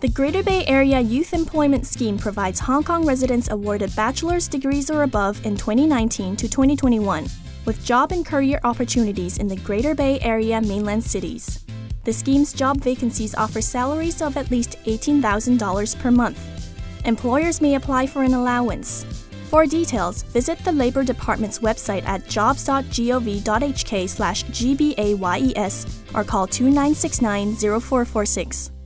The Greater Bay Area Youth Employment Scheme provides Hong Kong residents awarded bachelor's degrees or above in 2019 to 2021, with job and career opportunities in the Greater Bay Area mainland cities. The scheme's job vacancies offer salaries of at least $18,000 per month. Employers may apply for an allowance. For details, visit the Labour Department's website at jobs.gov.hk/GBAYES or call 2969 0446.